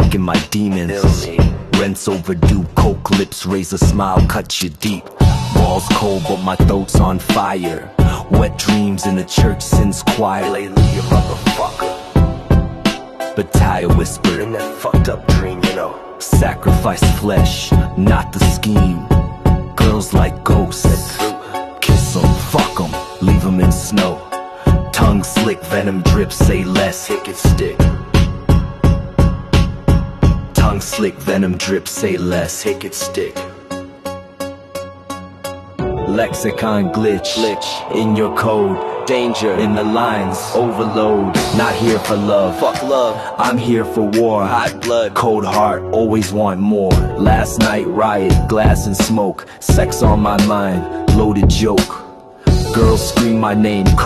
fucking my demons. Rent's overdue, coke lips, razor smile, cut you deep. Balls cold, but my throat's on fire. Wet dreams in the church since choir. Lately, you motherfucker. Battalion whisper in that fucked up dream, you know. Sacrifice flesh, not the scheme. Girls like ghosts. Kiss 'em, fuck 'em, leave 'em in snow. Tongue slick, venom drip, say less, hick it stick. Tongue slick, venom drip, say less, hick it stick. Lexicon glitch in your code. Danger in the lines, overload. Not here for love, fuck love. I'm here for war, hot blood, cold heart, always want more. Last night riot, glass and smoke. Sex on my mind, loaded joke. Girls scream my name.